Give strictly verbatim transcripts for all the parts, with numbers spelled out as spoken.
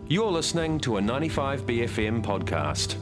You're listening to a ninety-five B F M podcast.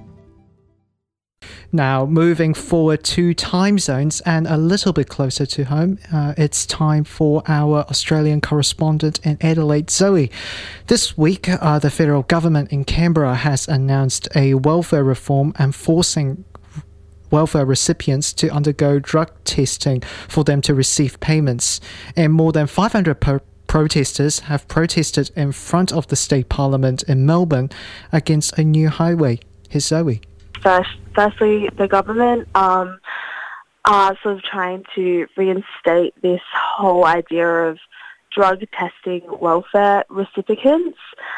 Now, moving forward to time zones and a little bit closer to home, uh, it's time for our Australian correspondent in Adelaide, Zoe. This week, uh, the federal government in Canberra has announced a welfare reform and forcing welfare recipients to undergo drug testing for them to receive payments. And more than five hundred per- protesters have protested in front of the state parliament in Melbourne against a new highway. Here's Zoe. First, firstly, the government um, are sort of trying to reinstate this whole idea of drug testing welfare recipients.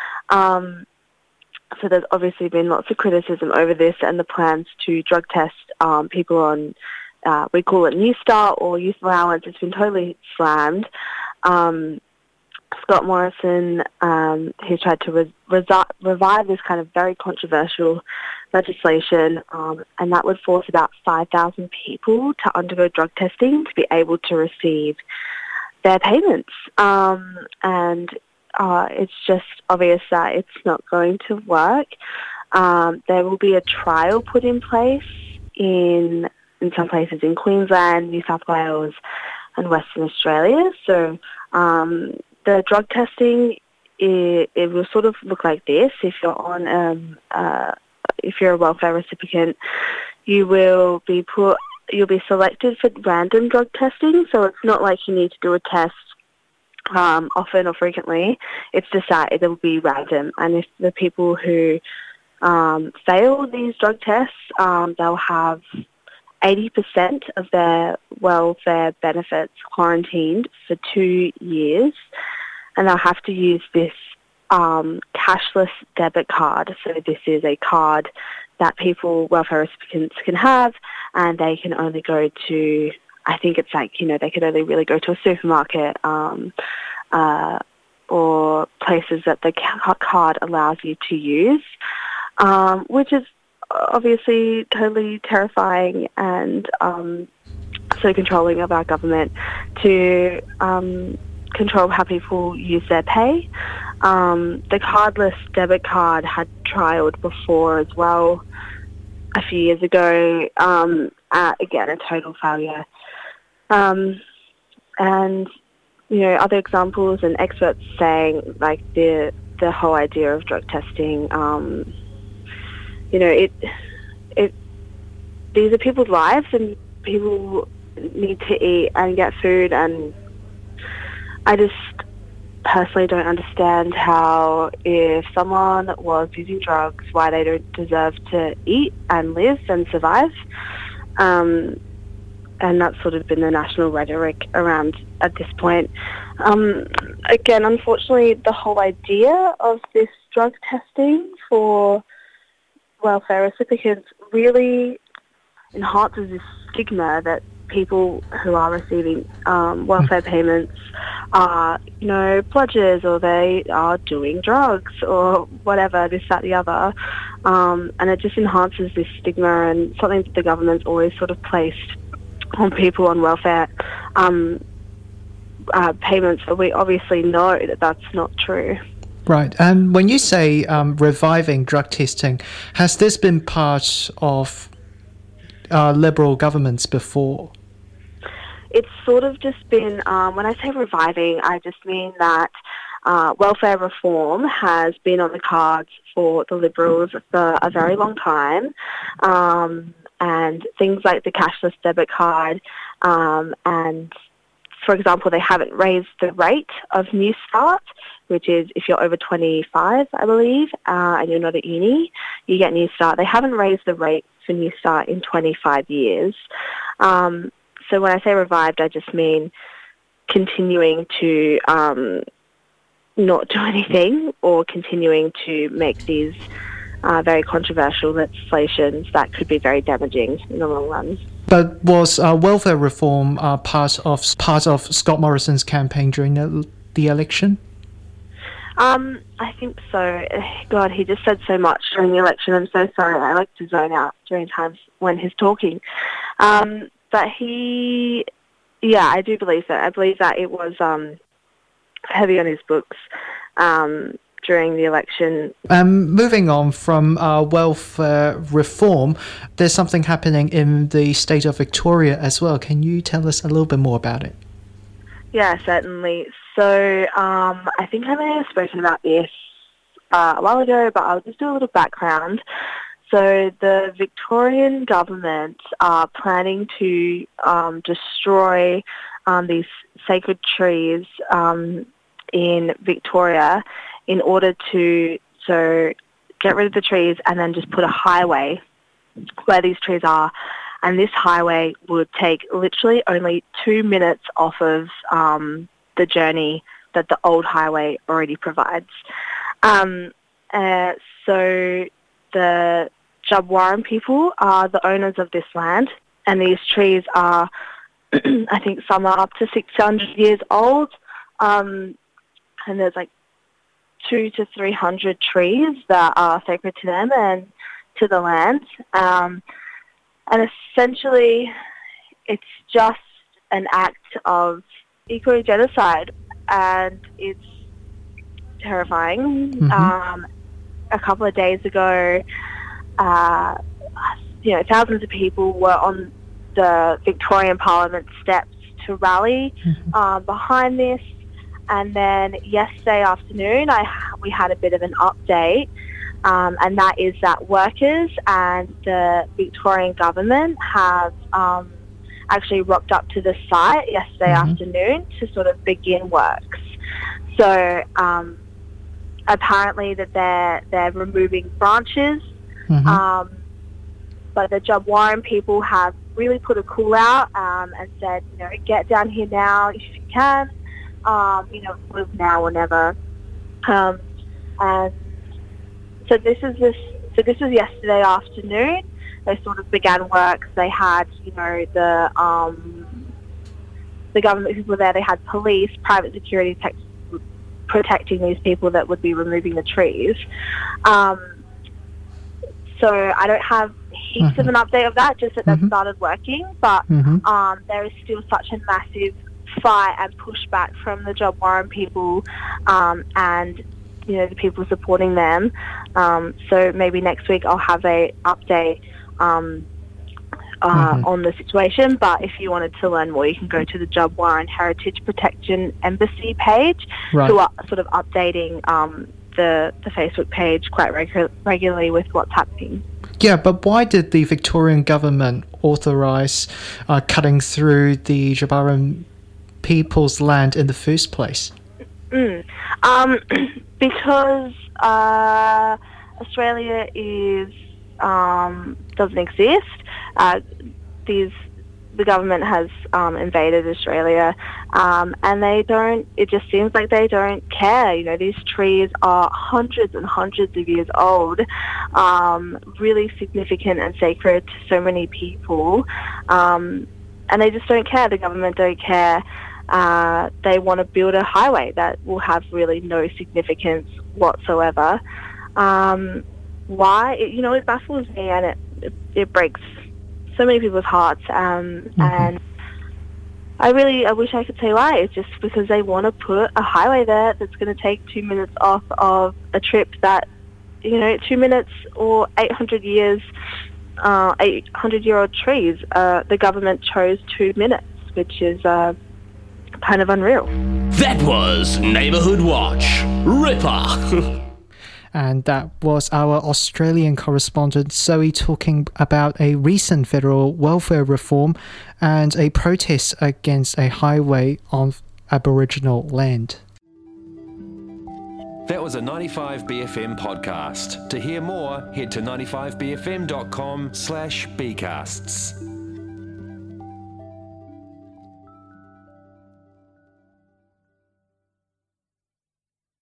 Um, so there's obviously been lots of criticism over this and the plans to drug test um, people on, uh, we call it New Start or youth allowance. It's been totally slammed. Um, Scott Morrison, um, he's tried to re- resi- revive this kind of very controversial legislation, um, and that would force about five thousand people to undergo drug testing to be able to receive their payments. Um, and uh, it's just obvious that it's not going to work. Um, there will be a trial put in place in in some places in Queensland, New South Wales, and Western Australia. So um, the drug testing, it, it will sort of look like this. If you're on, um, uh, if you're a welfare recipient, you will be put, you'll be selected for random drug testing. So it's not like you need to do a test um, often or frequently. It's decided it will be random, and if the people who um, fail these drug tests, um, they'll have eighty percent of their welfare benefits quarantined for two years, and they'll have to use this um, cashless debit card. So this is a card that people, welfare recipients, can have, and they can only go to, I think it's like, you know, they can only really go to a supermarket um, uh, or places that the ca- card allows you to use, um, which is obviously totally terrifying and um, so controlling of our government to um, control how people use their pay. Um, the cardless debit card had trialled before as well a few years ago. Um, uh, again, a total failure. Um, and, you know, other examples and experts saying, like, the the whole idea of drug testing, um, you know, it, it, these are people's lives and people need to eat and get food, and I just personally don't understand how if someone was using drugs, why they don't deserve to eat and live and survive. Um, and that's sort of been the national rhetoric around at this point. Um, again, unfortunately, the whole idea of this drug testing for welfare recipients really enhances this stigma that people who are receiving um, welfare payments are, you know, bludgers, or they are doing drugs or whatever, this, that, the other. Um, and it just enhances this stigma and something that the government's always sort of placed on people on welfare um, uh, payments. But we obviously know that that's not true. Right. And when you say um, reviving drug testing, has this been part of uh, Liberal governments before? It's sort of just been, um, when I say reviving, I just mean that uh, welfare reform has been on the cards for the Liberals for a very long time. Um, and things like the cashless debit card um, and, for example, they haven't raised the rate of New Start, which is if you're over twenty-five, I believe, uh, and you're not at uni, you get New Start. They haven't raised the rate for New Start in twenty-five years. Um, so when I say revived, I just mean continuing to um, not do anything or continuing to make these uh, very controversial legislations that could be very damaging in the long run. But was uh, welfare reform uh, part of part of Scott Morrison's campaign during the, the election? Um, I think so. God, he just said so much during the election. I'm so sorry. I like to zone out during times when he's talking. Um, but he, yeah, I do believe that. I believe that it was um, heavy on his books. Um, during the election. Um, moving on from uh, welfare reform, there's something happening in the state of Victoria as well. Can you tell us a little bit more about it? Yeah, certainly. So um, I think I may have spoken about this uh, a while ago, but I'll just do a little background. So the Victorian government are planning to um, destroy um, these sacred trees um, in Victoria in order to so get rid of the trees and then just put a highway where these trees are. And this highway would take literally only two minutes off of um, the journey that the old highway already provides. Um, uh, so the Jabwaran people are the owners of this land, and these trees are, I think some are up to six hundred years old, um, and there's like two to three hundred trees that are sacred to them and to the land. Um, and essentially, it's just an act of eco-genocide, and it's terrifying. Mm-hmm. Um, a couple of days ago, uh, you know, thousands of people were on the Victorian Parliament steps to rally mm-hmm. uh, behind this. And then yesterday afternoon, I we had a bit of an update, um, and that is that workers and the Victorian government have um, actually rocked up to the site yesterday mm-hmm. afternoon to sort of begin works. So um, apparently that they're they're removing branches, mm-hmm. um, but the Jabwaran people have really put a call out um, and said, you know, get down here now if you can. Um, you know, sort of now or never. Um, and so this is this. So this was yesterday afternoon. They sort of began work. They had, you know, the um, the government people there. They had police, private security tech, protecting these people that would be removing the trees. Um, so I don't have heaps mm-hmm. of an update of that. Just that mm-hmm. they've started working, but mm-hmm. um, there is still such a massive fight and pushback from the Jabwaran people um, and, you know, the people supporting them. Um, so maybe next week I'll have a update um, uh, mm-hmm. on the situation. But if you wanted to learn more, you can go to the Jabwaran Heritage Protection Embassy page, right. who are sort of updating um, the, the Facebook page quite regu- regularly with what's happening. Yeah, but why did the Victorian government authorise uh, cutting through the Jabwaran people's land in the first place? Mm. Um, because uh, Australia is um, doesn't exist. Uh, these the government has um, invaded Australia, um, and they don't. It just seems like they don't care. You know, these trees are hundreds and hundreds of years old, um, really significant and sacred to so many people, um, and they just don't care. The government don't care. Uh, they want to build a highway that will have really no significance whatsoever. Um, why? It, you know, it baffles me, and it, it, it breaks so many people's hearts. Um, mm-hmm. And I really, I wish I could say why. It's just because they want to put a highway there that's going to take two minutes off of a trip that, you know, two minutes or eight hundred years, uh, eight hundred year old trees. Uh, the government chose two minutes, which is uh, kind of unreal. That was Neighbourhood Watch. Ripper. And that was our Australian correspondent Zoe talking about a recent federal welfare reform and a protest against a highway on Aboriginal land. That was a ninety-five B F M podcast. To hear more, head to ninety-five b f m dot com slash bcasts.